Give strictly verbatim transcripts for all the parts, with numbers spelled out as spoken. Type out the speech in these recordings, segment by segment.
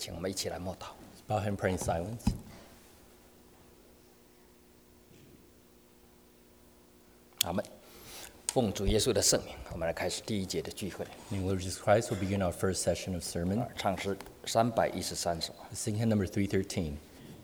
请我们一起来默祷。 Bow head and pray in silence. 好，我们奉主耶稣的圣名，我们来开始第一节的聚会。 In the Lord Jesus Christ, we'll begin our first session of sermon. 唱诗三百一十三首。 Sing hymn number three thirteen.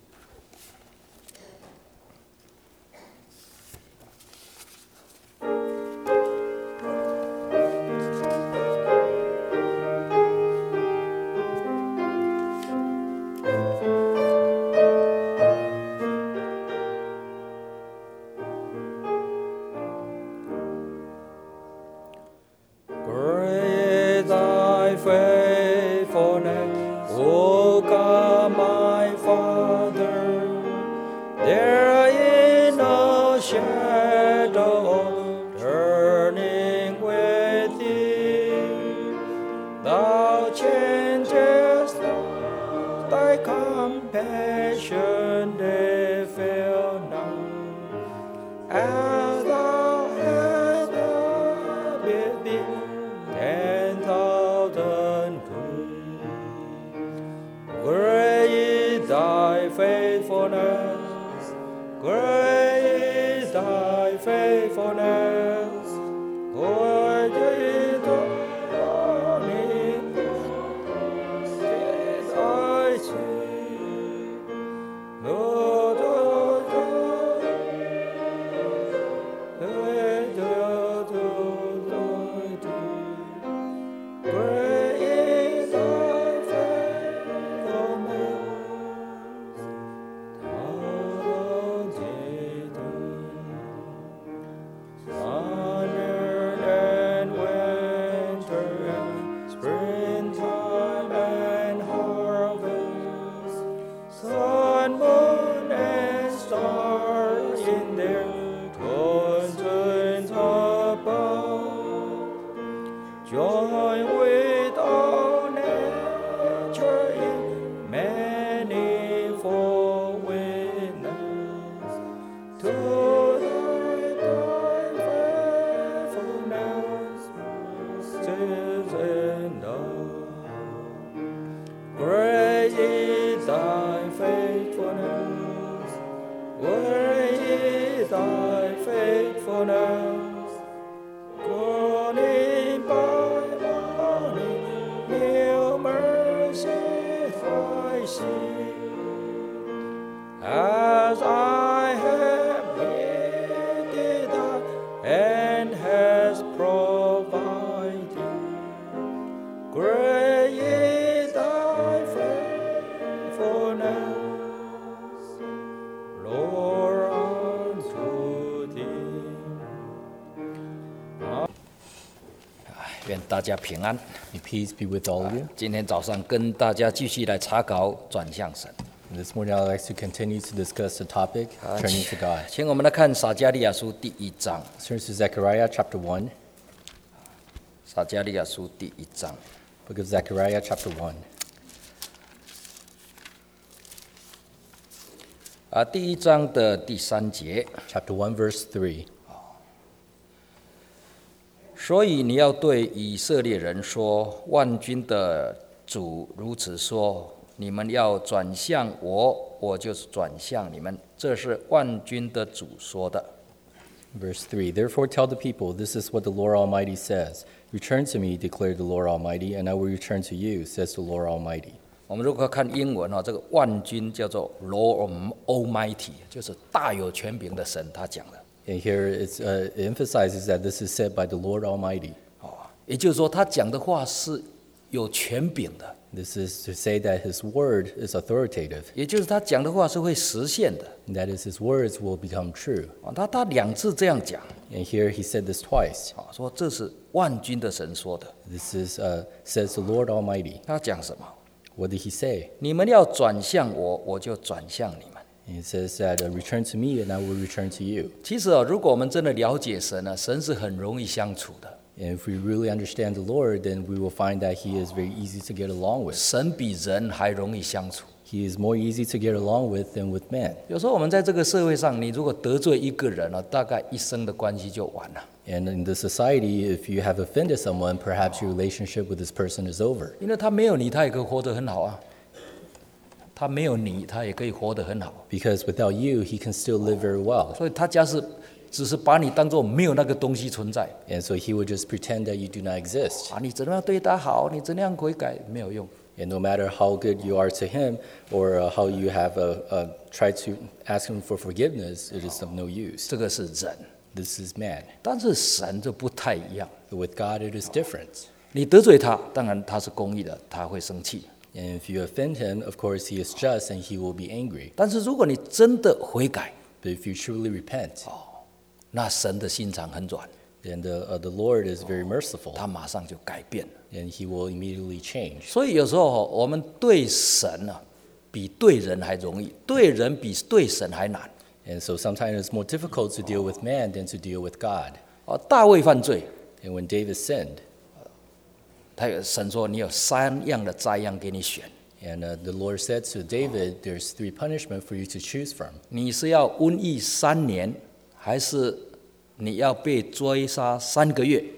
Great thy faithfulness, O God my Father. There in the shadow of turning with thee, thou changest not, thy compassion they fail not. As thou hast with thee ten thousand good. Great is thy faithfulness, great is thy faithfulness, great is thy morning, is thy sweet. Lord, Lord, Lord, Lord, Lord, Lord, Lord. Great is thy faithfulness, thou didst summer and winter and springtime and harvest, sun, moon, and stars in their conscience above. Join with all nature in manifold witness to thy, thy faithfulness, mercies and love. Great is thy faithfulness, great is thy faithfulness. Morning by morning, new mercies I see. As I have needed thy hand has provided, great is thy faithfulness, Lord, unto thee. 愿大家平安。 May peace be with all of you. 今天早上跟大家继续来查考转向神。 This morning, I'd like to continue to discuss the topic, turning to God. 请我们来看撒迦利亚书第一章。 Let's turn to Zechariah chapter one. 撒迦利亚书第一章， Book of Zechariah chapter one. 啊，第一章的第三节。 Chapter one, verse three. 所以你要对以色列人说：万军的主如此说，你们要转向我，我就是转向你们。这是万军的主说的。 Verse three. Therefore tell the people, this is what the Lord Almighty says. Return to me, declared the Lord Almighty, and I will return to you, says the Lord Almighty. 我们如果看英文哦，这个万军叫做 Lord Almighty， 就是大有权柄的神，他讲的。 And here it's, uh, it emphasizes that this is said by the Lord Almighty. 哦，也就是说，他讲的话是有权柄的， This is to say that his word is authoritative, 也就是他讲的话是会实现的。 and that is his words will become true. 哦，他他两次这样讲， And here he said this twice. 哦，说这是万军的神说的。 This is uh, says the Lord Almighty. 他讲什么？ What did he say? 你们要转向我，我就转向你们。 And it says that uh, return to me and I will return to you. 其实啊，如果我们真的了解神呢，神是很容易相处的。 And if we really understand the Lord, then we will find that he is very easy to get along with. 神比人还容易相处。 He is more easy to get along with than with men. 有时候我们在这个社会上，你如果得罪一个人了，大概一生的关系就完了。 And in the society, if you have offended someone, perhaps your relationship with this person is over. 因为他没有你，他也可以活得很好啊。 他没有你，他也可以活得很好。 because without you, he can still live very well. 所以他家是只是把你当作没有那个东西存在 And so he would just pretend that you do not exist. 啊！你怎么样对他好，你怎么样悔改，没有用。 And no matter how good you are to him or uh, how you have uh, uh, tried to ask him for forgiveness, it is of no use. 这个是人， This is man. 但是神就不太一样。 But with God, it is different. 你得罪他，当然他是公义的，他会生气。 And if you offend him, of course, he is just and he will be angry. 但是如果你真的悔改， But if you truly repent, 那神的心肠很软， then the, uh, the Lord is very merciful 他马上就改变了。 and he will immediately change. 所以有时候我们对神啊，比对人还容易，对人比对神还难。 And so sometimes it's more difficult to deal with man than to deal with God. 啊，大卫犯罪， And when David sinned, 他有神说你有三样的灾殃给你选， and uh, the Lord said to David, there's three punishments for you to choose from. 你是要瘟疫三年，还是你要被追杀三个月？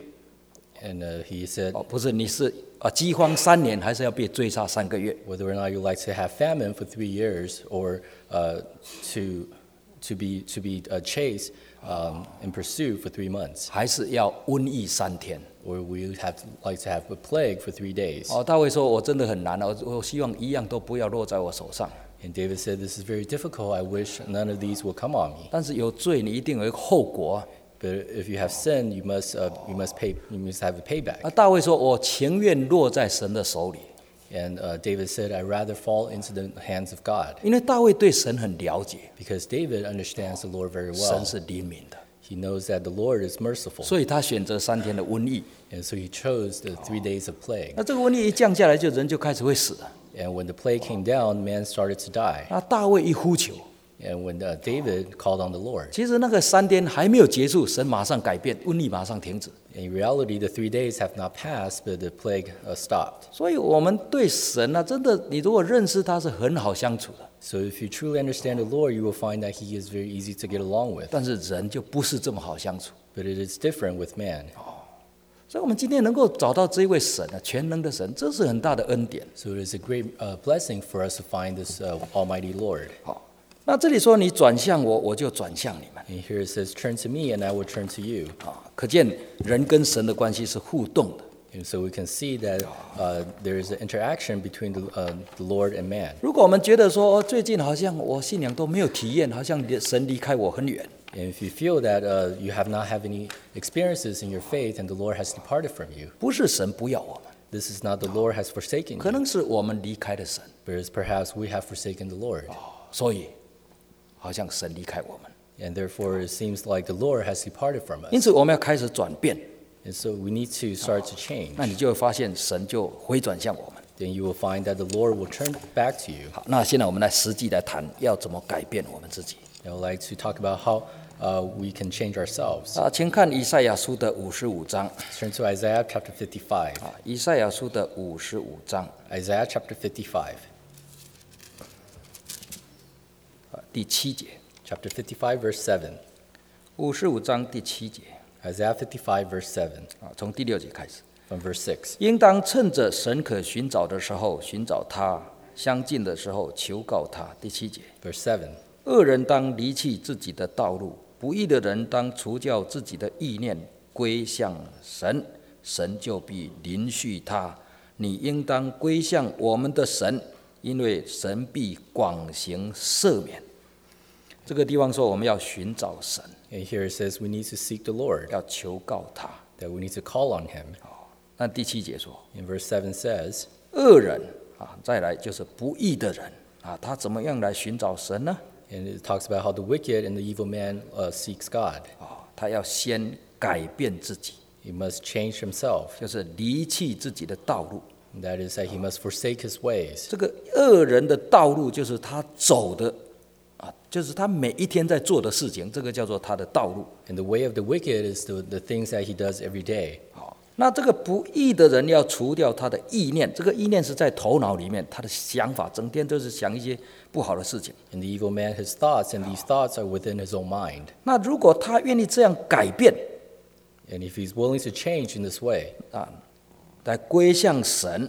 And uh, he said, 哦，不是，你是啊饥荒三年，还是要被追杀三个月？ whether or not you like to have famine for three years or uh, to, to be, to be uh, chased um, and pursued for three months, 还是要瘟疫三天？ or will you have to, like to have a plague for three days? 哦，大卫说：“我真的很难啊，我我希望一样都不要落在我手上。 And David said, this is very difficult. I wish none of these will come on me. 但是有罪，你一定有一个后果啊。 But if you have sinned, you must, uh, you must pay, you must have a payback. 啊，大卫说：‘我情愿落在神的手里。’ And uh, David said, I'd rather fall into the hands of God. 因为大卫对神很了解， Because David understands the Lord very 神 well. 是怜悯的， He knows that the Lord is merciful. 所以他选择三天的瘟疫。 And so he chose the three days of plague. 那这个瘟疫一降下来，就人就开始会死了。 And when the plague came down, man started to die. 那大卫一呼求， And when uh, David called on the Lord, 其实那个三天还没有结束，神马上改变，瘟疫马上停止。 in reality, the three days have not passed, but the plague uh, stopped. 所以我们对神啊，真的，你如果认识他是很好相处的， So if you truly understand the Lord, you will find that he is very easy to get along with. 但是人就不是这么好相处。 But it is different with man. 所以，我们今天能够找到这一位神啊，全能的神，这是很大的恩典。 So it is a great uh, blessing for us to find this uh, Almighty Lord. 好，那这里说你转向我，我就转向你们 And here it says, turn to me and I will turn to you. 啊，可见人跟神的关系是互动的。 And so we can see that uh, there is an interaction between the, uh, the Lord and man. 如果我们觉得说，哦，最近好像我信仰都没有体验，好像神离开我很远， And if you feel that uh, you have not had any experiences in your faith and the Lord has departed from you, 不是神不要我们， this is not the Lord has forsaken 可 you, 能是我们离开了神， but it's perhaps we have forsaken the Lord. 所以好像神离开我们。 And therefore it seems like the Lord has departed from 因 us. 此，我们要开始转变， And so we need to start to change. 那你就会发现神就回转向我们。 Then you will find that the Lord will turn back to you. 好，那现在我们来实际来谈，要怎么改变我们自己 I would like to talk about how uh, we can change ourselves. 啊？请看以赛亚书的五十五章 Turn to Isaiah chapter fifty-five. 啊，以赛亚书的五十五章 Isaiah chapter fifty-five. 啊第七节， Chapter fifty-five, verse seven. 五十五章第七节 Isaiah fifty-five, verse seven, 啊，从第六节开始。 from verse six. 应当趁着神可寻找的时候寻找他，相近的时候求告他。第七节， Verse seven. 恶人当离弃自己的道路，不义的人当除掉自己的意念，归向神，神就必临恤他。你应当归向我们的神，因为神必广行赦免。这个地方说我们要寻找神， And here it says we need to seek the Lord, 要求告他。 that we need to call on him. 那第七节说， In verse seven says, 恶人啊，再来就是不义的人啊，他怎么样来寻找神呢？ and it talks about how the wicked and the evil man uh, seeks God. 啊，他要先改变自己， He must change himself. 就是离弃自己的道路。 And that is that he must forsake his ways. 这个恶人的道路就是他走的啊，就是他每一天在做的事情，这个叫做他的道路。 And the way of the wicked is the, the things that he does every day. 好，那这个不义的人要除掉他的意念，这个意念是在头脑里面，他的想法整天都是想一些不好的事情。 And the evil man, his thoughts, and these thoughts are within his own mind. 那如果他愿意这样改变 And if he's willing to change in this way 啊，来归向神，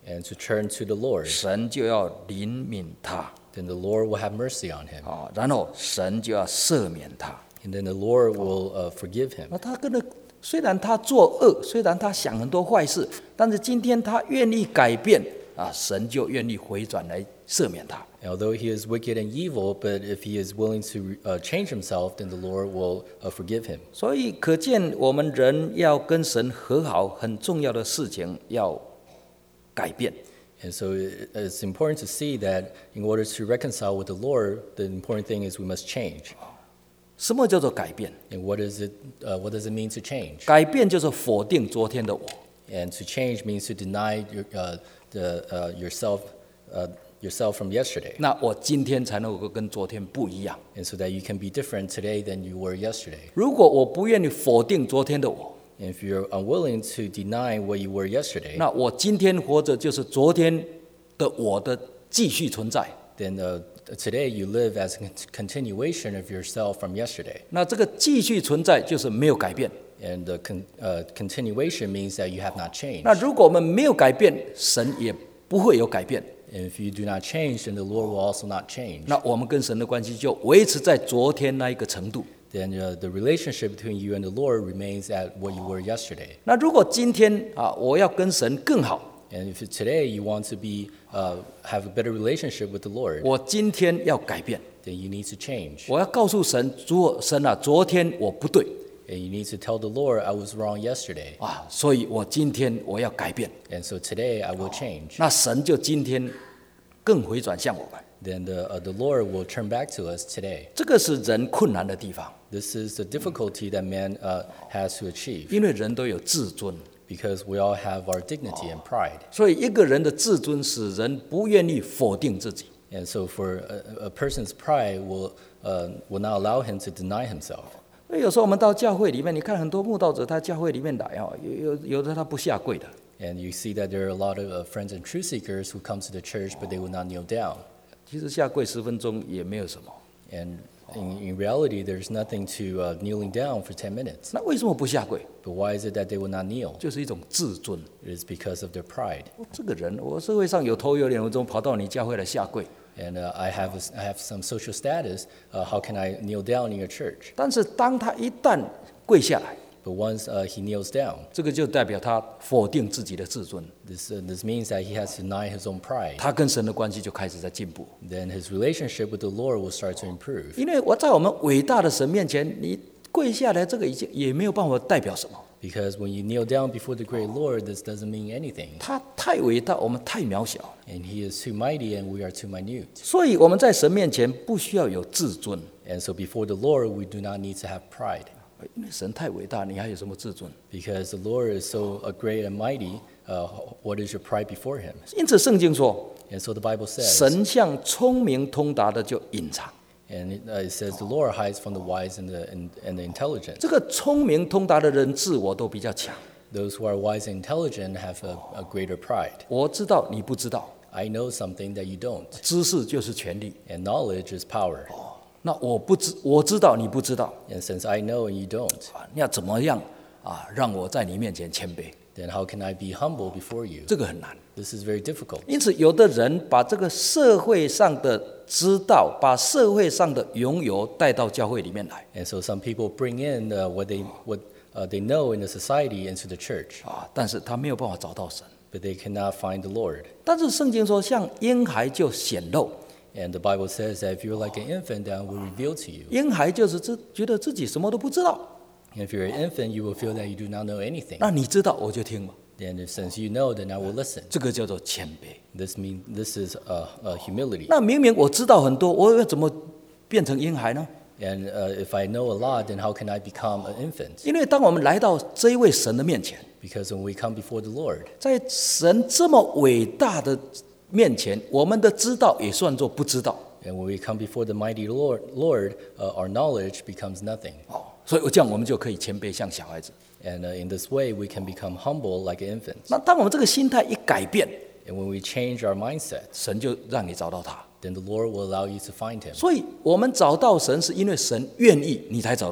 and to turn to the Lord, 神就要怜悯他 then the Lord will have mercy on him. 啊，然后神就要赦免他。 And then the Lord will uh, forgive him. 那他跟着，虽然他作恶，虽然他想很多坏事，但是今天他愿意改变啊，神就愿意回转来赦免他。 And although he is wicked and evil, but if he is willing to uh, change himself, then the Lord will uh, forgive him. 所以可见，我们人要跟神和好，很重要的事情要改变。 And so it- it's important to see that in order to reconcile with the Lord, the important thing is we must change. 什么叫做改变？ And what is it? Uh, what does it mean to change? 改变就是否定昨天的我。 And to change means to deny your, uh, the, uh, yourself, uh, yourself from yesterday, 那我今天才能够跟昨天不一样。 and so that you can be different today than you were yesterday. 如果我不愿意否定昨天的我， And if you're unwilling to deny what you were yesterday, 那我今天活着就是昨天的我的继续存在。 then uh, today you live as a con- continuation of yourself from yesterday. 那这个继续存在就是没有改变。 And the con- uh, continuation means that you have not changed. 那如果我们没有改变，神也不会有改变。 And if you do not change, then the Lord will also not change. 那我们跟神的关系就维持在昨天那一个程度。 Then uh, the relationship between you and the Lord remains at what you were yesterday. 那如果今天啊，我要跟神更好， And if today you want to be uh, have a better relationship with the Lord, 我今天要改变。 then you need to change. 我要告诉神，主神啊，昨天我不对 And you need to tell the Lord, I was wrong yesterday. 啊，所以我今天我要改变。 And so today I will change. 那神就今天更回转向我们。 Then the, uh, the Lord will turn back to us today. 这个是人困难的地方， This is the difficulty that man uh, has to achieve, 因为人都有自尊， because we all have our dignity and pride. 所以一个人的自尊使人不愿意否定自己。 And so for a, a person's pride will, uh, will not allow him to deny himself. 所以有时候我们到教会里面，你看很多慕道者，他教会里面来哦，有有有的他不下跪的， And you see that there are a lot of uh, friends and truth seekers who come to the church, but they will not kneel down. 其实下跪十分钟也没有什么。 And in, in reality, there's nothing to uh, kneeling down for ten minutes. 那为什么不下跪？ But why is it that they will not kneel? 就是一种自尊。 It is because of their pride. 哦这个人，我社会上有头有脸，我怎么跑到你教会来下跪？ And uh, I, have a, I have some social status. Uh, how can I kneel down in your church? 但是当他一旦跪下来， But once uh, he kneels down, 这个就代表他否定自己的自尊， this, uh, this means that he has to deny his own pride. 他跟神的关系就开始在进步。 Then his relationship with the Lord will start to improve. 因为我在我们伟大的神面前，你跪下来，这个已经也没有办法代表什么。 Because when you kneel down before the great Lord, this doesn't mean anything. 他太伟大，我们太渺小， And he is too mighty and we are too minute. 所以我们在神面前不需要有自尊， And so before the Lord, we do not need to have pride. 因为神太伟大，你还有什么自尊？ Because the Lord is so uh, great and mighty, uh, what is your pride before him? 因此圣经说， And so the Bible says, 神向聪明通达的就隐藏。 and it, uh, it says the Lord hides from the wise and the, and, and the intelligent. 这个聪明通达的人自我都比较强。 Those who are wise and intelligent have a, a greater pride. 我知道你不知道， I know something that you don't, 知识就是权力。 and knowledge is power. 那我不知，我知道你不知道， And since I know and you don't, 啊，你要怎么样啊，让我在你面前谦卑？ then how can I be humble before you? 这个很难。 This is very difficult. 因此，有的人把这个社会上的知道，把社会上的拥有带到教会里面来 And so some people bring in uh, what they what uh, they know in the society into the church, 啊，但是他没有办法找到神。 but they cannot find the Lord. 但是圣经说，像婴孩就显露， And the Bible says that if you're like an infant, that will reveal to you. 婴孩就是自觉得自己什么都不知道。 And if you're an infant, you will feel that you do not know anything. 那你知道我就听嘛， Then if, since you know, then I will listen. 这个叫做谦卑。 This mean this is uh, uh, humility. 那明明我知道很多，我要怎么变成婴孩呢？ And uh, if I know a lot, then how can I become an infant? 因为当我们来到这一位神的面前， Because when we come before the Lord, 在神这么伟大的面前，我们的知道也算作不知道。 and when we come before the mighty Lord, Lord uh, our knowledge becomes nothing. 哦，所以这样我们就可以谦卑像小孩子。 And uh, in this way, we can become humble like an infant. 那当我们这个心态一改变， And when we change our mindset, 神就让你找到他。 then the Lord will allow you to find Him. 所以我们找到神，是因为神愿意，你才找得到。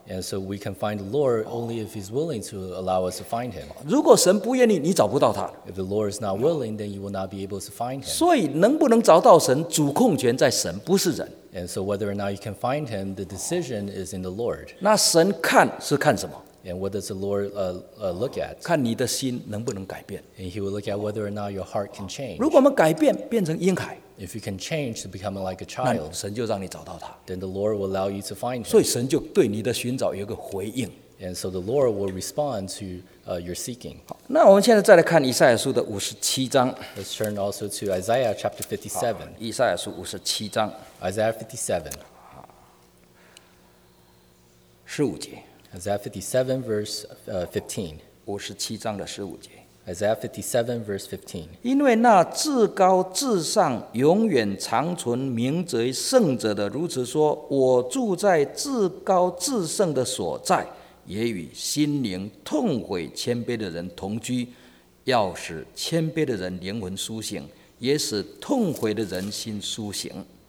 And so we can find the Lord only if He's willing to allow us to find Him. 如果神不愿意，你找不到他。 If the Lord is not willing, then you will not be able to find Him. 所以能不能找到神，主控权在神，不是人。 And so whether or not you can find Him, the decision is in the Lord. 那神看是看什么？ And what does the Lord uh, uh, look at? 看你的心能不能改变。 And He will look at whether or not your heart can change. 如果我们改变，变成婴孩， If you can change to becoming like a 那 child, 神就让你找到他。 then the Lord will allow you to find 所 Him. 以神就对你的寻找有一个回应。 And so the Lord will respond to uh, your seeking. 那我们现在再来看以赛亚书的五十七章。 Let's turn also to Isaiah chapter fifty-seven. 以赛亚书五十七章 Isaiah fifty-seven. 十五节， Isaiah fifty-seven, verse uh, fifteen. 五十七章的十五节。 Isaiah fifty-seven, verse fifteen. 因为那至高至上、永远长存、名贼圣者的如此说：我住在至高至圣的所在，也与心灵痛悔谦卑的人同居，要使谦卑的人灵魂苏醒，也使痛悔的人心苏醒。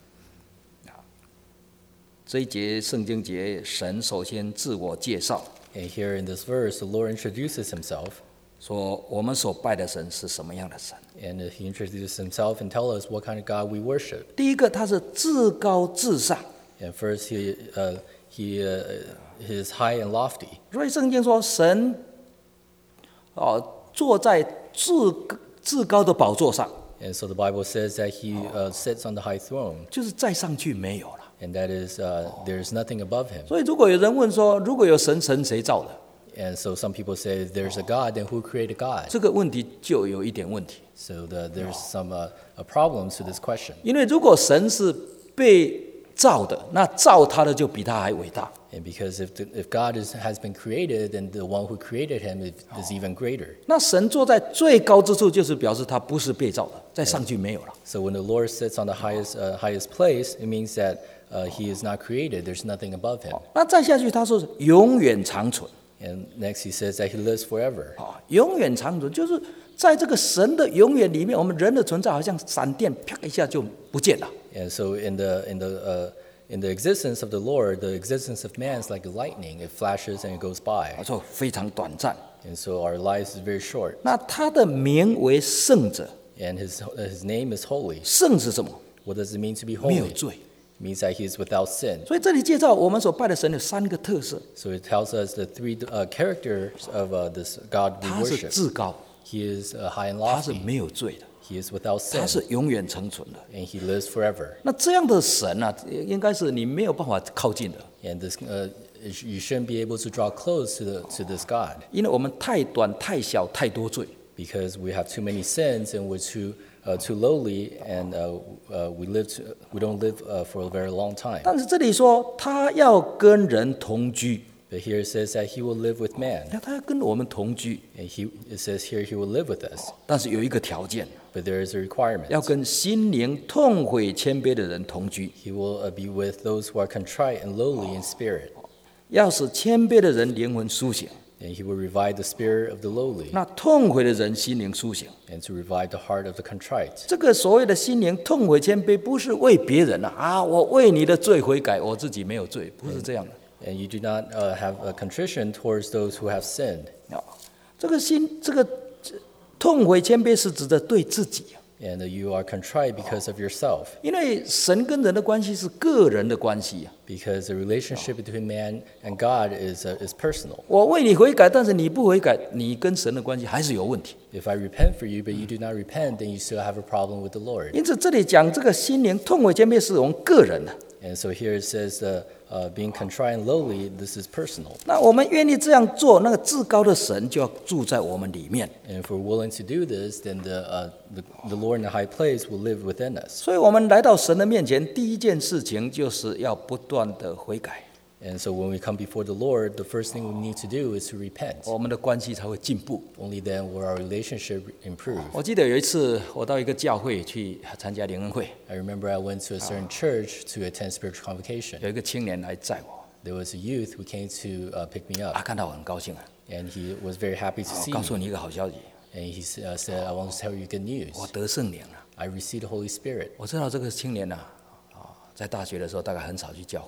这一节圣经节，神首先自我介绍， And here in this verse, the Lord introduces Himself. 说我们所拜的神是什么样的神。 And uh, He introduces Himself and tells us what kind of God we worship. 第一个，他是至高至上。 And first, He, uh, he, uh, he is high and lofty. 所以圣经说，神哦坐在至至高的宝座上， And so the Bible says that He uh, sits on the high throne, 就是再上去没有了。 and that is, uh, there is nothing above Him. 所以如果有人问说，如果有神，神谁造的？ And so some people say, there's a God, then who created God? 这个问题就有一点问题， So the, there's some uh, uh, problems to this question. 因为如果神是被造的，那造他的就比他还伟大。 And because if, the, if God is, has been created, then the one who created Him is, is even greater. 那神坐在最高之处，就是表示他不是被造的，再上去没有了。 So when the Lord sits on the highest, uh, highest place, it means that uh, He is not created. There's nothing above Him. 那再下去，他说是永远长存。 And next He says that He lives forever. 啊，永远长存就是在这个神的永远里面，我们人的存在好像闪电，啪一下就不见了。 And so in the, in the, uh, in the existence of the Lord, the existence of man is like lightning. It flashes and it goes 啊， by. 说非常短暂。 And so our lives is very short. 那他的名为圣者， And His, his name is holy. 圣是什么？ What does it mean to be 没有 holy? 罪。 It means that He is without sin. 所以这里介绍我们所拜的神有三个特色： So it tells us the three uh, characters of uh, this God we 他是 worship. 至高， He is uh, high and 他是 lofty. 没有罪的， He is without 他 sin. 是永远长存的。 And He lives forever. 那这样的神啊，应该是你没有办法靠近的， And this, uh, you shouldn't be able to draw close to, the, to this God 因为我们太短、太小、太多罪。 because we have too many sins and we're too, uh, too lowly and uh, uh, we, live to, we don't live uh, for a very long time. 但是这里说他要跟人同居， But here it says that He will live with man. 那他要跟我们同居， And he, it says here He will live with us. 但是有一个条件， But there is a requirement. 要跟心灵痛悔谦卑的人同居， He will uh, be with those who are contrite and lowly in spirit. 要使谦卑的人灵魂苏醒， And He will revive the spirit of the lowly 那痛悔的人心灵苏醒。 and to revive the heart of the contrite. 这个所谓的心灵痛悔谦卑，不是为别人啊啊！我为你的罪悔改，我自己没有罪，不是这样的。 And you do not uh, have a contrition towards those who have sinned. 啊，这个心，这个这痛悔谦卑是指的对自己啊， And uh, you are contrite because of yourself. 因为神跟人的关系是个人的关系啊。 Because the relationship between man and God is, uh, is personal. 我为你悔改，但是你不悔改，你跟神的关系还是有问题。 If I repent for you, but you do not repent, then you still have a problem with the Lord. 因此，这里讲这个心灵痛悔谦卑是我们个人的。 And so here it says uh, uh, being contrite and lowly, this is personal. 那我们愿意这样做，那个至高的神就要住在我们里面。 And if we're willing to do this, then the, uh, the, the Lord in the high place will live within us. 所以，我们来到神的面前，第一件事情就是要不断的悔改， And so when we come before the Lord, the first thing we need to do is to repent. 我们的关系才会进步。 Only then will our relationship improve. 我记得有一次，我到一个教会去参加灵恩会， I remember I went to a certain church to attend spiritual convocation. 有一个青年来载我， There was a youth who came to uh, pick me 他 up, 看到我很高兴啊。 and he was very happy to 我 see 告诉 me. 你一个好消息， And he s- uh, said, I want to tell you good news. 我得圣灵了。 I received the Holy Spirit. 我知道这个青年呐，啊，在大学的时候大概很少去教会，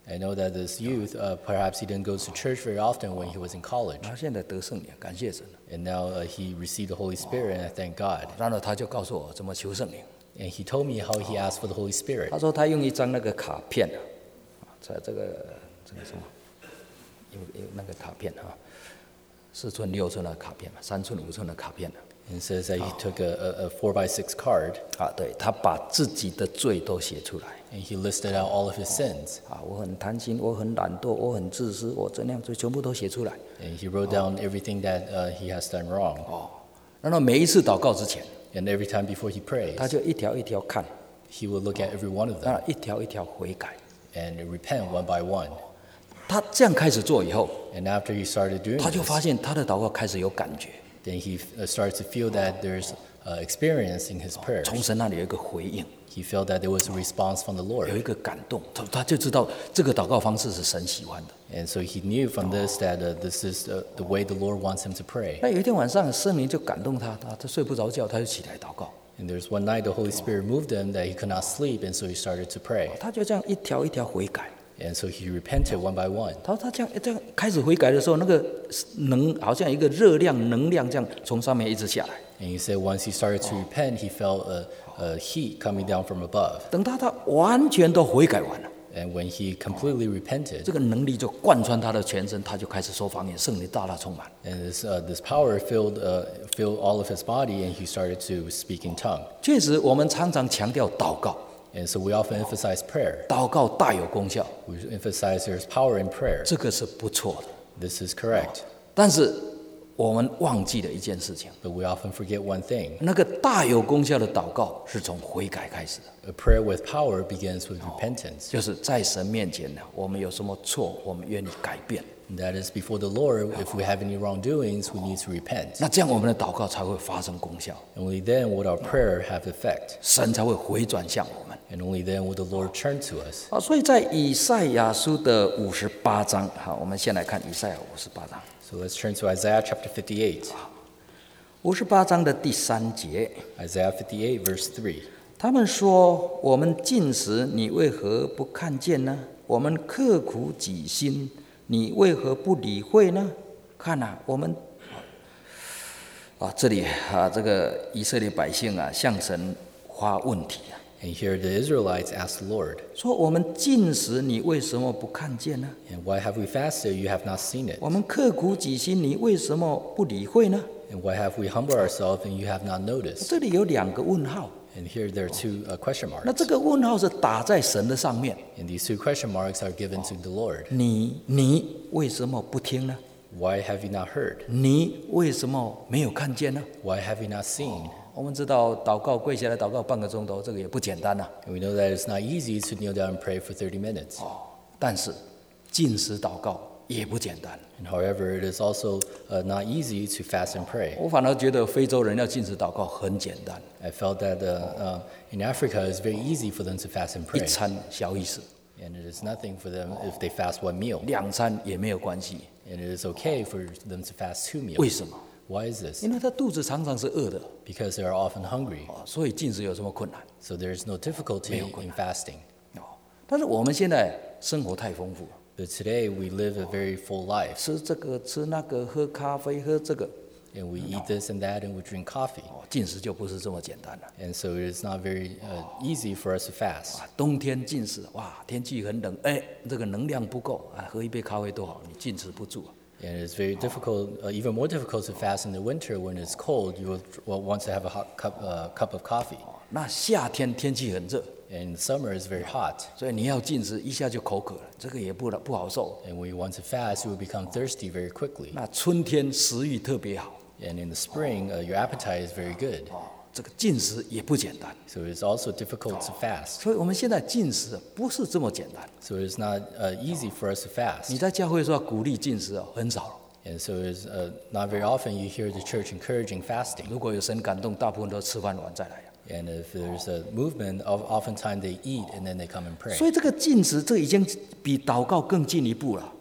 I know that this youth, uh, perhaps he didn't go to church very often when he was in college. 他现在得圣灵，感谢神。 And now uh, he received the Holy Spirit, and I thank God. 然后他就告诉我怎么求圣灵。 And he told me how he asked for the Holy Spirit. 他说他用一张那个卡片啊，在这个这个什么，有有那个卡片啊，四寸六寸的卡片嘛，三寸五寸的卡片 And it says that he took a, a, a four by six card, 啊，对他把自己的罪都写出来 and he listed out all of his sins. 啊，我很贪心，我很懒惰，我很自私，我怎样，就全部都写出来 And he wrote down everything that uh, he has done wrong. 哦。然后每一次祷告之前， And every time before he prays, 他就一条一条看， he will look at every one of 啊 them， 一条一条悔改。 and repent one by one. 他这样开始做以后， And after he started doing 他就 this, 发现他的祷告开始有感觉， then he uh, started to feel that there's uh, experience in his prayers. 从神那里有一个回应， He felt that there was a response from the 有 Lord. 一个感动，他他就知道这个祷告方式是神喜欢的。 And so he knew from this that uh, this is uh, the way the Lord wants him to pray. 那有一天晚上，圣灵就感动他，他他睡不着觉，他就起来祷告。 And there's one night the Holy Spirit moved him that he could not sleep, and so he started to pray. 他就这样一条一条悔改。 And so he repented one by one. 他说他这样这样开始悔改的时候，那个能好像一个热量能量这样从上面一直下来。 And he said once he started to repent, he felt a, a heat coming down from above. 等他他完全都悔改完了， And when he completely repented, 这个能力就贯穿他的全身，他就开始说方言，圣灵大大充满。 and this, uh, this power filled, uh, filled all of his body, and he started to speak in tongue. 确实，我们常常强调祷告， And so we often emphasize prayer. 祷告大有功效， We emphasize there's power in prayer. 这个是不错的。 This is correct. 但是我们忘记了一件事情， But we often forget one thing. 那个大有功效的祷告是从悔改开始的， A prayer with power begins with repentance. 就是在神面前呢，我们有什么错，我们愿意改变。 And that is before the Lord, if we have any wrongdoings, we need to repent. 那这样我们的祷告才会发生功效， Only then would our prayer have effect. 神才会回转向我们。 And only then would the Lord turn to us. 啊，所以在以赛亚书的五十八章，好，我们先来看以赛亚五十八章。 So let's turn to Isaiah chapter fifty-eight. 五十八章的第三节， Isaiah fifty-eight, verse three. 他们说：“我们禁食，你为何不看见呢？我们刻苦己心，你为何不理会呢？看啊，我们啊，这里啊，这个以色列百姓啊，向神发问题啊， And here the Israelites asked the Lord, 说我们禁食，你为什么不看见呢？ And why have we fasted? You have not seen it. 我们刻苦己心，你为什么不理会呢？” And why have we humbled ourselves and you have not noticed? 这里有两个问号， And here there are two uh, question 那 marks. 这个问号是打在神的上面。 And these two question marks are given to the Lord. 你你为什么不听呢？ Why have you not heard? 你为什么没有看见呢？ Why have you not seen? 我们知道祷告跪下来祷告半个钟头，这个也不简单呐、 And we know that it's not easy to kneel down and pray for thirty minutes. 哦，但是禁食祷告也不简单。 And however, it is also uh, not easy to fast and pray. 我反而觉得非洲人要禁食祷告很简单， I felt that uh, uh, in Africa it's very easy for them to fast and 一 pray. 餐小意思， And it is nothing for them if they fast one meal. 两餐也没有关系。 And it is okay for them to fast two 为 meals. 什么？ Why is this? 因为他肚子常常是饿的， Because they are often hungry. 哦，所以禁食有什么困难？ So there is no difficulty in fasting. 哦，但是我们现在生活太丰富了。 But today we live a very full life. 吃这个吃那个，喝咖啡喝这个， And we eat this and that and we drink coffee. 哦，进食就不是这么简单了。 And so it is not very uh, easy for us to fast. 啊，冬天进食，哇，天气很冷，哎，这个能量不够，啊，喝一杯咖啡多好，你进食不住。 And it's very difficult, uh, even more difficult to fast in the winter when it's cold. You will, will want to have a hot cup, uh, cup of coffee. 那夏天天气很热， And in summer it's very hot. 所以你要进食，一下就口渴了，这个也不不好受。 And when you want to fast, you will become thirsty very quickly. 那春天食欲特别好， And in the spring, uh, your appetite is very good. 哦，这个进食也不简单。 So it's also difficult to fast. 所以我们现在进食不是这么简单。 So it's not uh, easy for us to 你 fast. 在教会说要鼓励进食哦，很少了。 And so it's uh, not very often you hear the church encouraging fasting. 如果有神感动，大部分都吃饭完再来。 And if there's a movement, of, oftentimes they eat and then they come and pray. 所以这个进食，这已经比祷告更进一步了。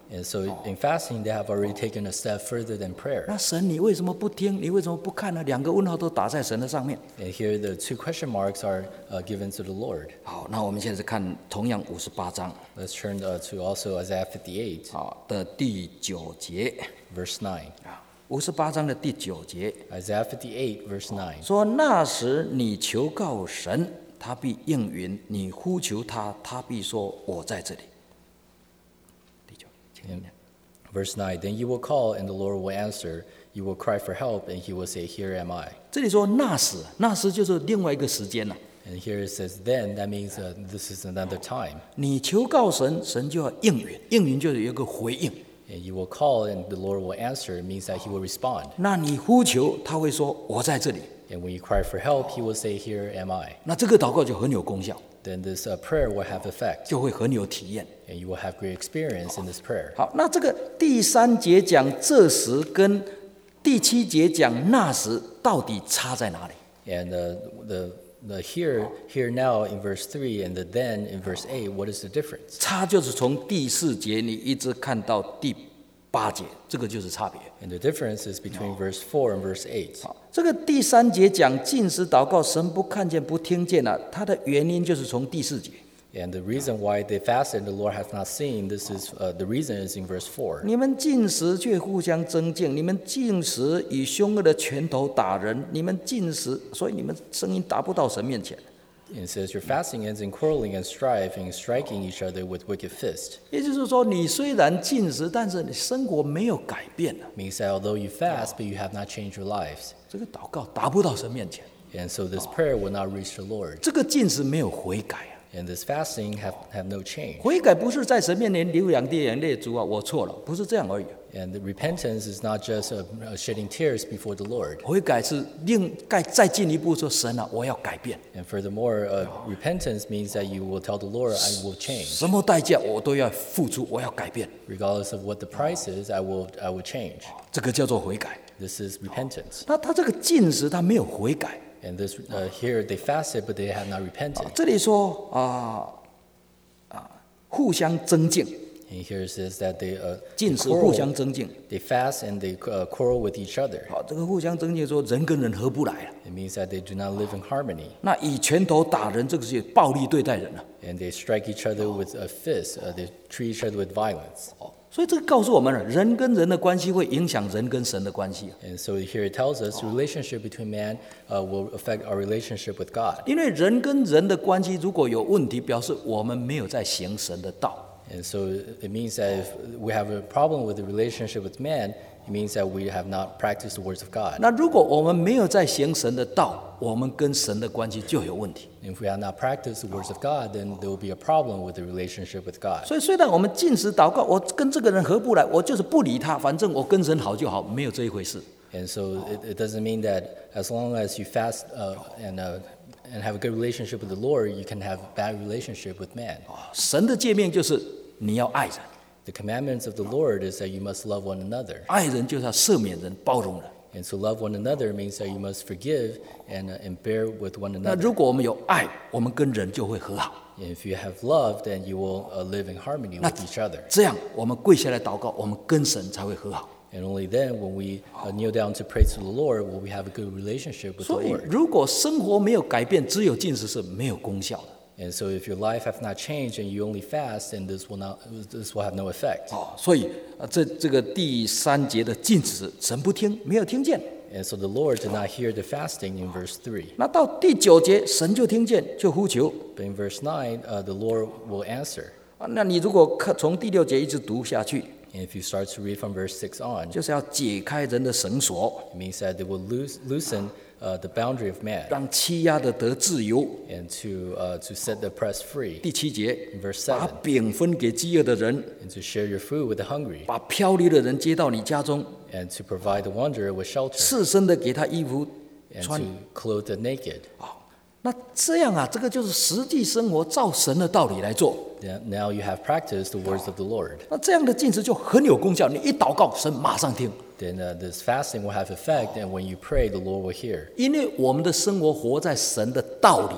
And so in fasting, they have already taken a step further than prayer. 那神你为什么不听？你为什么不看呢？两个问号都打在神的上面。 And here the two question marks are uh, given to the Lord. 好，那我们现在看同样五十八章 Let's turn uh, to also Isaiah fifty-eight, 啊的第九节 verse nine. 啊，五十八章的第九节 Isaiah fifty-eight, verse nine. 说：那时你求告神，他必应允；你呼求他，他必说：我在这里。第九，请念。 Verse nine, then you will call, and the Lord will answer. You will cry for help, and he will say, Here am I. 这里说那时，那时就是另外一个时间了。 And here it says then, that means uh, this is another time. 你求告神，神就要应允，应允就是有一个回应。 And you will call, and the Lord will answer. It means that he will respond. 那你呼求，他会说：我在这里。 And when you cry for help, he will say, Here am I. 那这个祷告就很有功效， Then this uh, prayer will have effect, 就会很有体验。 and you will have great experience in this prayer. 好，那这个第三节讲这时跟第七节讲那时到底差在哪里？ And uh, the the here, here now in verse three, and the then in verse eight, what is the difference? 差就是从第四节你一直看到第八节，这个就是差别。 And the difference is between verse four and verse eight. 好，这个第三节讲禁食祷告，神不看见不听见了、啊，它的原因就是从第四节。 And the reason why they fasted, the Lord has not seen. This is uh, the reason is in verse four. 你们禁食却互相争竞，你们禁食以凶恶的拳头打人，你们禁食，所以你们声音达不到神面前。 And it says your fasting ends in quarreling and strife and striking each other with wicked fists. 也就是说，你虽然禁食，但是你生活没有改变啊， Means that although you fast, but you have not changed your lives. 这个祷告达不到神面前， And so this prayer will not reach the Lord. 这个禁食没有悔改啊。 And this fasting have, have no change. 悔改不是在神面前流两滴眼泪，主啊，我错了，不是这样而已。 And the repentance is not just uh, uh, shedding tears before the Lord. 悔改是另再再进一步说，神啊，我要改变， And furthermore, uh, repentance means that you will tell the Lord, I will change. 什么代价我都要付出，我要改变， Regardless of what the price is, I will, I will change. 这个叫做悔改。 This is repentance. 那他这个禁食，他没有悔改。 And this uh, here they fasted, but they have not repented. 这里说啊啊，互相争竞， And here it says that they, uh, they, 禁食互相 quarrel, 争竞。 they fast and they uh, quarrel with each other. 好，这个互相争竞说人跟人合不来了。 It means that they do not live in harmony. 那以拳头打人，这个是暴力对待人了。 And they strike each other with a fist. Uh, they treat each other with violence. 哦，所以这个告诉我们了，人跟人的关系会影响人跟神的关系。 And so here it tells us the relationship between man uh, will affect our relationship with God. 因为人跟人的关系如果有问题，表示我们没有在行神的道。 And so it means that if we have a problem with the relationship with man, it means that we have not practiced the words of God. 那如果我们没有在行神的道，我们跟神的关系就有问题。 And if we have not practiced the words of God, then there will be a problem with the relationship with God. 所以虽然我们禁食祷告，我跟这个人合不来，我就是不理他，反正我跟神好就好，没有这一回事。 And so it, it doesn't mean that as long as you fast uh, and uh, and have a good relationship with the Lord, you can have a bad relationship with man. 神的诫命就是你要爱人， The commandments of the Lord is that you must love one another. 爱人就是要赦免人、包容人。 And so love one another means that you must forgive and, uh, and bear with one 那 another. 如果我们有爱，我们跟人就会和好。 And if you have love, then you will uh, live in harmony with each other. 这样，我们跪下来祷告，我们跟神才会和好。 And only then, when we uh, kneel down to pray to the Lord, will we have a good relationship with the 所以， Lord. 如果生活没有改变，只有禁食是没有功效的。 And so if your life has not changed and you only fast, then this will not, this will have no effect. 哦，所以啊，这这个第三节的禁止，神不听，没有听见。 And so the Lord did not hear the fasting in verse three. 那到第九节，神就听见，就呼求。 But in verse nine, uh, the Lord will answer. 啊，那你如果看从第六节一直读下去， And if you start to read from verse six on, 就是要解开人的绳索， it means that they will loose, loosen uh, the boundary of man 让欺压的得自由。 and to, uh, to set the oppressed free. 第七节 In，verse 把 seven, 饼分给饥饿的人， and to share your food with the hungry, 把漂流的人接到你家中， and to provide the wanderer with shelter, 赤身的给他衣服 and 穿。 to clothe the naked. 那这样啊，这个就是实际生活照神的道理来做。 Now now you have practiced the words of the Lord. 那这样的禁食就很有功效，你一祷告，神马上听。 Then uh, this fasting will have effect, and when you pray, the Lord will hear. 因为我们的生活活在神的道里面，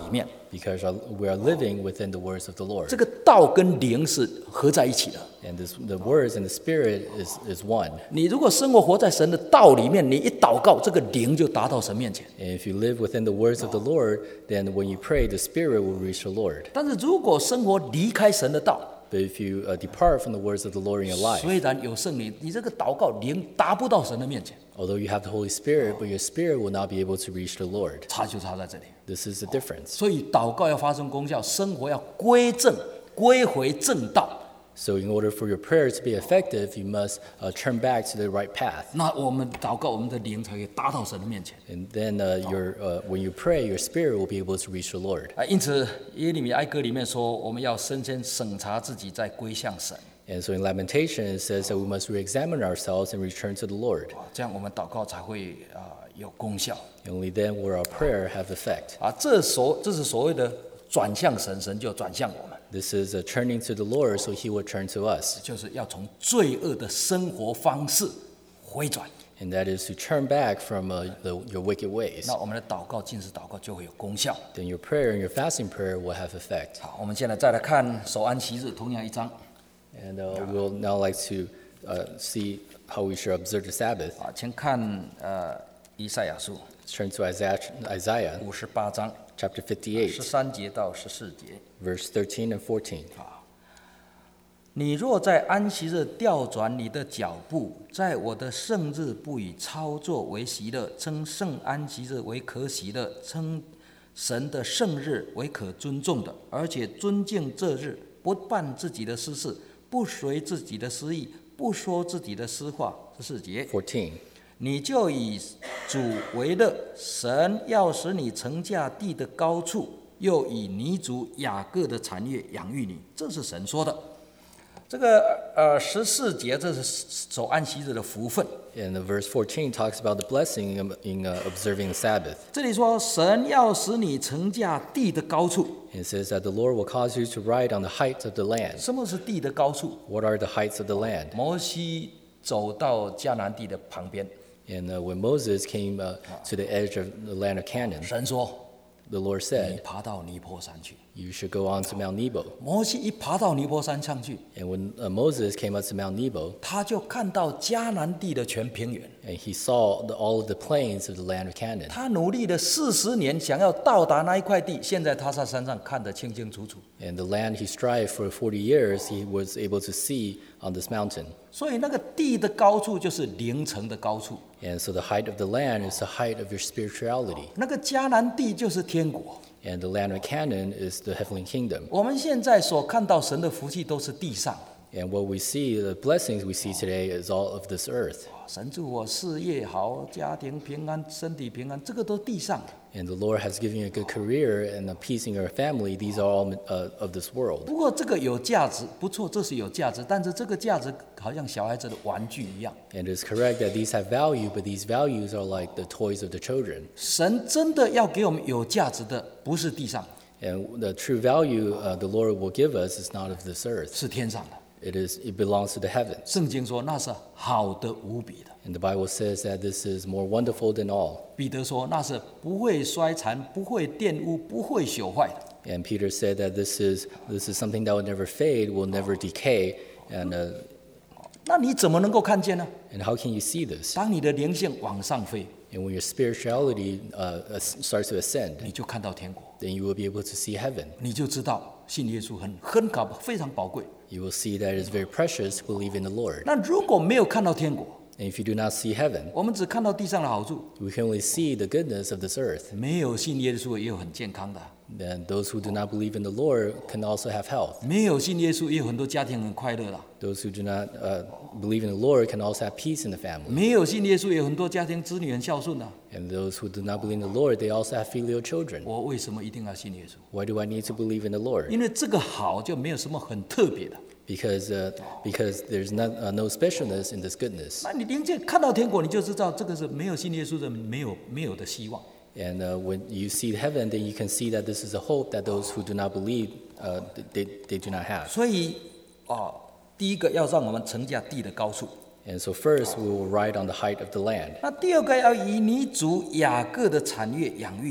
because our, we are living within the words of the Lord. 这个道跟灵是合在一起的。 And this, the words and the Spirit is, is one. 你如果生活活在神的道里面，你一祷告，这个灵就达到神面前。 And if you live within the words of the Lord, then when you pray, the Spirit will reach the Lord. 但是如果生活离开神的道， But if you uh, depart from the words of the Lord in your life, 虽然有圣灵，你这个祷告灵达不到神的面前， although you have the Holy Spirit, but your spirit will not be able to reach the Lord. 差就差在这里。 This is the difference. 所以祷告要发生功效，生活要归正，归回正道。 So in order for your prayer to be effective, you must uh, turn back to the right path. 那我们祷告，我们的灵才可以达到神的面前。 And then uh, your, uh, when you pray, your spirit will be able to reach the Lord. 啊，因此耶利米哀歌里面说，我们要深深审查自己，再归向神。 And so in Lamentation, it says that we must re-examine ourselves and return to the Lord. 啊，这样我们祷告才会啊有功效。 Only then will our prayer have effect. 啊，这所这是所谓的转向神，神就转向我们。 This is a turning to the Lord, so He will turn to us. 就是要从罪恶的生活方式回转。 And that is to turn back from uh, the, your wicked ways. 那我们的祷告、禁食祷告就会有功效。 Then your prayer and your fasting prayer will have effect. 好，我们现在再来看守安息日，同样一章 And uh, we'll now like to uh, see how we should observe the Sabbath. 啊，请看呃以赛亚书 Let's turn to Isaiah, Isaiah 五十八章 chapter 十 fifty-eight, 三节到十四节。 verse thirteen and fourteen. 你若在安息日调转你的脚步，在我的圣日不以操作为喜乐，称圣安息日为可喜乐，称神的圣日为可尊重的，而且尊敬这日，不办自己的私事，不随自己的私意，不说自己的私话。十四节， fourteen. 你就以主为乐，神要使你乘驾地的高处，又以你主雅各的产业养育你，这是神说的。这个呃十四节，这是守安息日的福分。 And the verse fourteen talks about the blessing in, in uh, observing the Sabbath. 这里说，神要使你乘驾地的高处。 And it says that the Lord will cause you to ride on the heights of the land. 什么是地的高处？ What are the heights of the land? 摩西走到迦南地的旁边， And uh, when Moses came uh, to the edge of the land of Canaan, 神说 the Lord：“ 你 said, 爬到尼泊山去。 you should go on to Mount Nebo. ” 摩西一爬到尼泊山上去， And when uh, Moses came up to Mount Nebo, 他就看到迦南地的全平原。 and he saw the, all of the plains of the land of Canaan. 他努力了四十年，想要到达那一块地，现在他在山上看得清清楚楚。 And the land he strived for forty years, he was able to see on this mountain. 所以那个地的高处就是灵城的高处， And so the height of the land is the height of your spirituality. 那个迦南地就是天国。 And the land of Canaan is the heavenly kingdom. 我们现在所看到神的福气都是地上， And what we see, the blessings we see today, is all of this earth. 神祝我事业好，家庭平安，身体平安，这个都地上的。 And the Lord has given you a good career and a peace in your family. These are all uh, of this world. 不过这个有价值，不错，这是有价值，但是这个价值好像小孩子的玩具一样。 And it's correct that these have value, but these values are like the toys of the children. 神真的要给我们有价值的，不是地上， And the true value uh, the Lord will give us is not of this earth. 是天上的。 It is. It belongs to the heavens. 圣经说那是好的无比的。 And the Bible says that this is more wonderful than all. 彼得说那是不会衰残、不会玷污、不会朽坏的。 And Peter said that this is this is something that will never fade, will never decay. And uh, 那你怎么能够看见呢？ and how can you see this? 当你的灵性往上飞， And when your spirituality uh, as- starts to ascend, 你就看到天国， then you will be able to see heaven. 你就知道信耶稣很很高非常宝贵。 You will see that it is very precious to believe in the Lord. 那如果没有看到天国， And if you do not see heaven, 我们只看到地上的好处， we can only see the goodness of this earth. 没有信耶稣也有很健康的， Then those who do not believe in the Lord can also have health. 没有信耶稣也有很多家庭很快乐的， Those who do not uh, believe in the Lord can also have peace in the family. 没有信耶稣也有很多家庭子女很孝顺的。 And those who do not believe in the Lord, they also have filial children. 我为什么一定要信耶稣？ Why do I need to believe in the Lord? 因为这个好就没有什么很特别的。 Because, uh, because there's not, uh, no specialness in this goodness. 那你灵界看到天国，你就知道这个是没有信耶稣的没有没有的希望。 And uh, when you see heaven, then you can see that this is a hope that those who do not believe, uh, they, they do not have. 所以啊，第一个要让我们乘驾地的高处， And so first, we will ride on the height of the land. 那第二个要以你主雅各的产业养育你。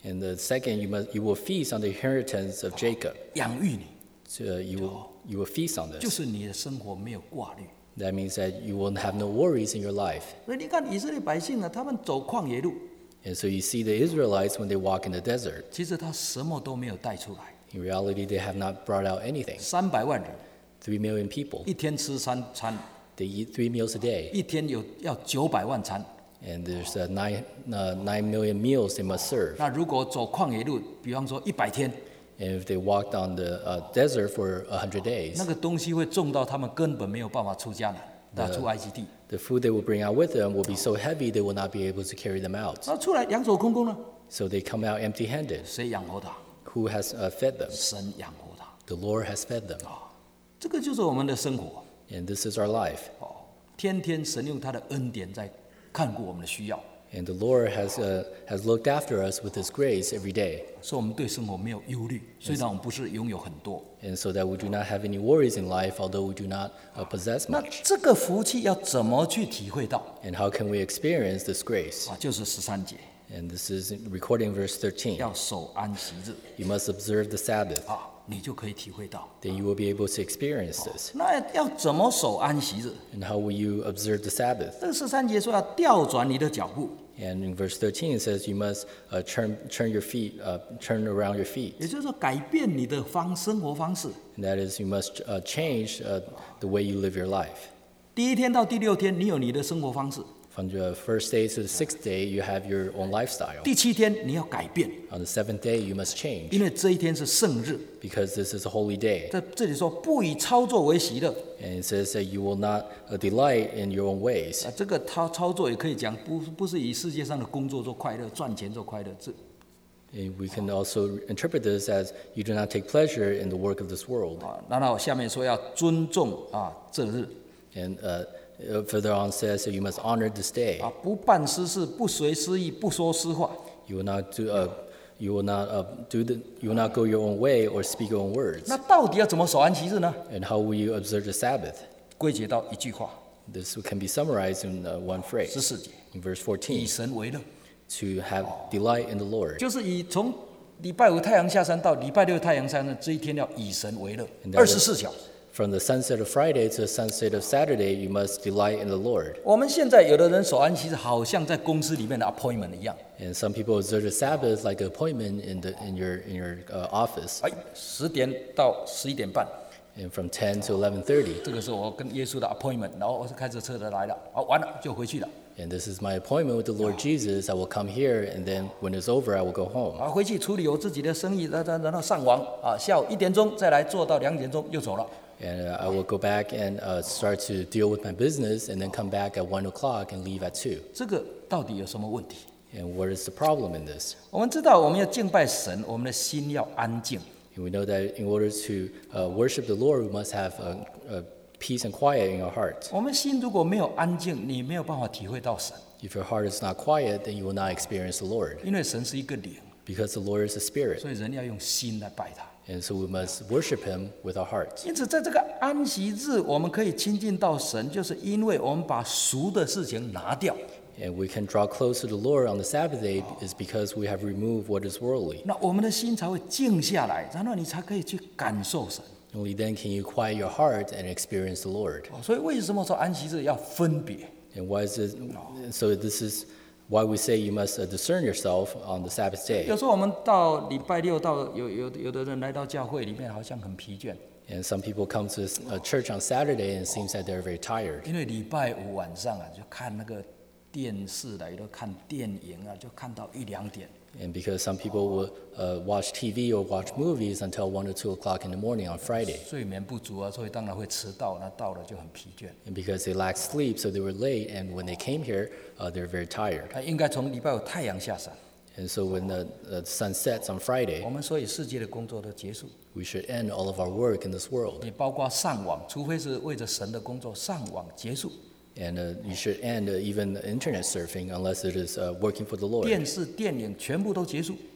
And the second, you must you will feast on the inheritance of Jacob. 养育你， So you will you will feast on 就 this. 是你的生活没有挂虑。 That means that you will have no worries in your life. 所以你看以色列百姓呢，他们走旷野路， And so you see the Israelites when they walk in the desert. 其实他什么都没有带出来。 In reality, they have not brought out anything. 三百万人， Three million people. 一天吃三餐， They eat three meals a day. 一天有要九百万餐。 And there's uh, nine, uh, nine million meals they must serve. 那如果走旷野路，比方说一百天， And if they walked on the uh, desert for one hundred days, 那个东西会重到他们根本没有办法出迦南，那出埃及地。 the food they will bring out with them will be so heavy they will not be able to carry them out. 那出来两手空空呢？ So they come out empty-handed. 谁养活他？ Who has uh, fed them? 神养活他。 The Lord has fed them. 这个就是我们的生活。 And this is our life. 哦，天天神用他的恩典在看顾我们的需要， And the Lord has, uh, has looked after us with His grace every day. 所以我们对生活没有忧虑。虽然我们不是拥有很多， And so that we do not have any worries in life, although we do not uh, possess 那 much. 这个福气要怎么去体会到 And how can we experience this grace? 啊？就是十三节， And this is recording verse thirteen. 要守安息日 You must observe the Sabbath. 啊，你就可以体会到。 Then you will be able to experience this. 那要怎么守安息日？ And how will you observe the Sabbath? 这个十三节说要调转你的脚步， And in verse thirteen it says you must uh, turn, turn your feet, uh, turn around your feet. 也就是说改变你的方生活方式。 And that is you must uh, change uh, the way you live your life. 第一天到第六天，你有你的生活方式； From the first day to the sixth day, you have your own lifestyle. 第七天你要改变， On the seventh day, you must change 因为这一天是圣日。 because this is a holy day. 在这里说不以操作为喜乐， And it says that you will not uh, delight in your own ways. 啊，这个操操作也可以讲，不不是以世界上的工作做快乐，赚钱做快乐，这 And we can also interpret this as you do not take pleasure in the work of this world. 啊。然后下面说要尊重啊这日 And uh, uh, further on says that you must honor this day. 啊，不办私事，不随私意，不说私话。 You will not do. Uh, you will not uh, do the. You will not go your own way or speak your own words. 那到底要怎么守安息日呢？ And how will you observe the Sabbath? 归结到一句话， This can be summarized in uh, one 十 phrase 四节， in verse 以 fourteen: 神为乐， to have delight in the Lord. 就是以从礼拜五太阳下山到礼拜六太阳下山这一天要以神为乐， And that 二十四小时。 From the sunset of Friday to the sunset of Saturday, you must delight in the Lord. 我们现在有的人守安息日，好像在公司里面的 appointment 一样， And some people observe the Sabbath like an appointment in the in your in your uh, office. 哎，十点到十一点半， And from ten to eleven thirty, 这个是我跟耶稣的 appointment，然后我是开着车的来了，好完了就回去了， and this is my appointment with the Lord Jesus. I will come here, and then when it's over, I will go home. 啊，回去处理我自己的生意，然然然后上网啊，下午一点钟再来做到两点钟又走了。 And uh, I will go back and uh, start to deal with my business, and then come back at one o'clock and leave at two. 这个到底有什么问题？ And what is the problem in this? 我们知道我们要敬拜神，我们的心要安静。 And we know that in order to uh, worship the Lord, we must have uh, uh, peace and quiet in our heart. 我们心如果没有安静，你没有办法体会到神， If your heart is not quiet, then you will not experience the Lord, 因为神是一个灵， because the Lord is a spirit. 所以人要用心来拜他。 And so we must worship Him with our hearts. 因此，在这个安息日，我们可以亲近到神，就是因为我们把俗的事情拿掉， And we can draw close to the Lord on the Sabbath day is because we have removed what is worldly. 那我们的心才会静下来，然后你才可以去感受神。 Only then can you quiet your heart and experience the Lord. 哦所以，为什么说安息日要分别？ And why is it? So this is why we say you must uh, discern yourself on the Sabbath day. 有时候我们到礼拜六到有有有的人来到教会里面，好像很疲倦， And some people come to a church on Saturday and it seems that they're very tired. 因为礼拜五晚上啊，就看那个电视啦，有的看电影啊，就看到一两点。 And because some people will uh, watch T V or watch movies until one or two o'clock in the morning on Friday. 睡眠不足啊，所以当然会迟到，那到了就很疲倦。 And because they lacked sleep, so they were late. And when they came here, uh, they're very tired. 那应该从礼拜五太阳下山， And so when the, the sun sets on Friday, 我们所有世界的工作都结束， we should end all of our work in this world. 也包括上网，除非是为着神的工作上网结束。 And uh, you should end uh, even internet surfing unless it is uh, working for the Lord. 电视、电影全部都结束。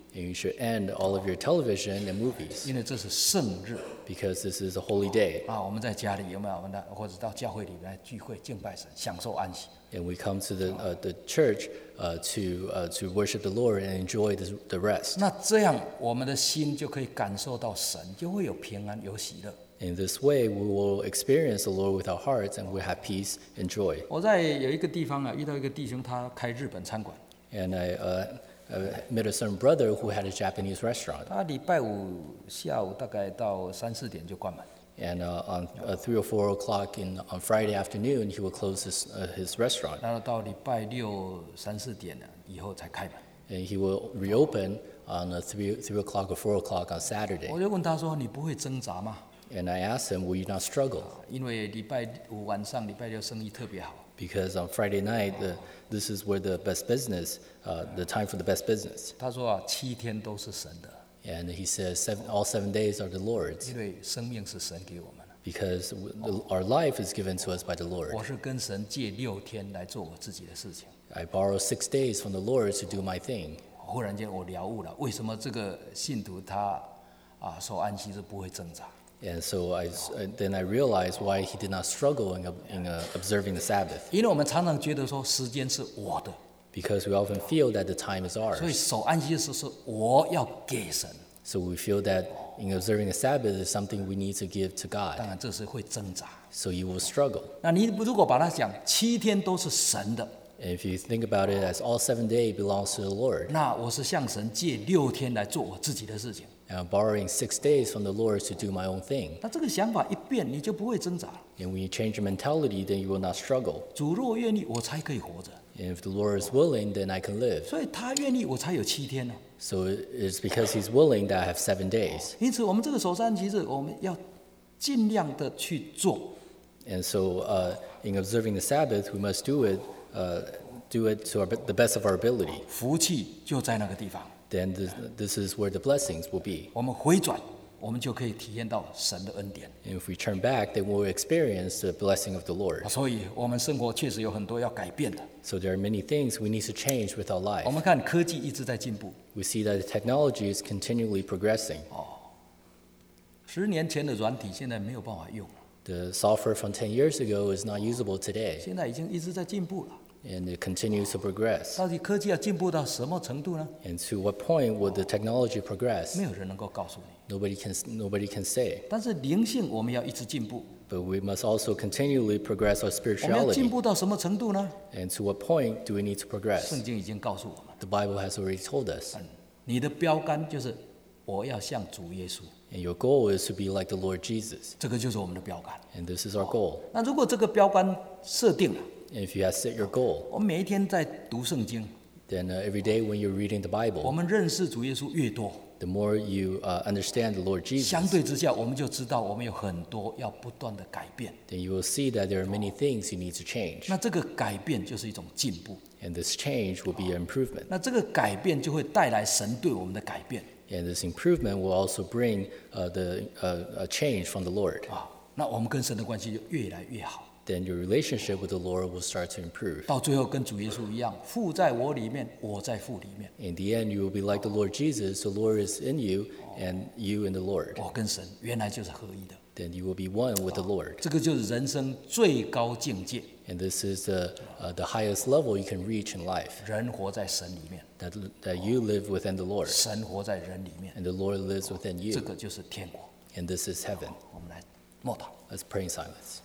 And you should end all of your television and movies 因为这是圣日 because this is a holy day. 啊。我们在家里有没有？我们的或者到教会里来聚会敬拜神，享受安息。 And we come to the, uh, the church uh, to, uh, to worship the Lord and enjoy the, the rest. 那这样我们的心就可以感受到神，就会有平安有喜乐。 In this way, we will experience the Lord with our hearts and we have peace and joy. 我在有一个地方啊，遇到一个弟兄，他开日本餐馆， And I uh, uh, met a certain brother who had a Japanese restaurant. 他礼拜五下午大概到三四点就关门。 And uh, on uh, three or four o'clock in, on Friday afternoon, he will close his, uh, his restaurant. 然后到礼拜六三四点呢以后才开门。 And he will reopen on uh, three, three o'clock or four o'clock on Saturday. 我就问他说：“你不会挣扎吗？ And I asked him, will you not struggle? 因为礼拜五晚上、礼拜六生意特别好。 Because on Friday night, the, this is where the best business, uh, the time for the best business. 他说啊，七天都是神的， And he says seven, all seven days are the Lord's 因为生命是神给我们的。 because the, our life is given to us by the Lord. 我是跟神借六天来做我自己的事情。 I borrow six days from the Lord to do my thing. 忽然间我了悟了，为什么这个信徒他啊受安息日不会挣扎？ And so I, uh, then I realized why he did not struggle in, in uh, observing the Sabbath. 因为我们常常觉得说时间是我的， Because we often feel that the time is 所以 ours. 守安息日是我要给神。 So we feel that in observing the Sabbath is something we need to give to 当 God. 然这是会挣扎。 So you will struggle. 那你如果把它讲七天都是神的， And if you think about it as all seven days belongs to the Lord, 那我是向神借六天来做我自己的事情。 and I'm borrowing six days from the Lord to do my own thing. 那这个想法一变，你就不会挣扎了。 And when you change your mentality, then you will not struggle. 主若愿意，我才可以活着。 And if the Lord is willing, then I can live. 所以他愿意，我才有七天呢。 So it's because He's willing that I have seven days. 因此，我们这个守三七日，我们要尽量的去做。 And so uh, in observing the Sabbath, we must do it, uh, do it to our, the best of our ability. 福气就在那个地方。 Then this, this is where the blessings will be. 我们回转，我们就可以体验到神的恩典。 And if we turn back, then we'll experience the blessing of the Lord. 所以，我们生活确实有很多要改变的。 So there are many things we need to change with our 我 life. 们看科技一直在进步， We see that the technology is continually progressing. 十年前的软体现在没有办法用了， The software from ten years ago is not usable today, 现在已经一直在进步了。 and it continues to progress. 到底科技要进步到什么程度呢？ And to what point would the technology progress? 没有人能够告诉你。 Nobody can, nobody can say. 但是灵性我们要一直进步， But we must also continually progress our 我们要进 spirituality. 步到什么程度呢？ And to what point do we need to progress? 圣经已经告诉我们， The Bible has already told us. 你的标杆就是我要像主耶稣， And your goal is to be like the Lord Jesus. 这个就是我们的标杆。 And this is our goal. 那如果这个标杆设定了， And if you have set your goal, 我们每一天在读圣经， then uh, every day when you're reading the 我 Bible, 们认识主耶稣越多， the more you uh, understand the Lord 相 Jesus, 对之下，我们就知道我们有很多要不断的改变。 then you will see that there are many things you need to change. 那这个改变就是一种进步， And this change will be an improvement. 那这个改变就会带来神对我们的改变 And this improvement will also bring uh, the uh, a change from the Lord. 啊。那我们跟神的关系就越来越好， Then your relationship with the Lord will start to improve. 到最后跟主耶稣一样，父在我里面，我在父里面， In the end, you will be like the Lord Jesus. The Lord is in you, and you in the Lord. 我跟神原来就是合一的。 Then you will be one with the Lord. 这个就是人生最高境界， And this is the, uh, the highest level you can reach in life, 人活在神里面， that, that you live within the Lord, 神活在人里面， and the Lord lives within 这 you. 个就是天国。 And this is heaven. 我们来默祷， Let's pray in silence.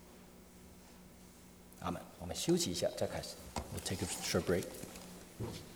阿门。我们休息一下，再开始。 We'll take a short break.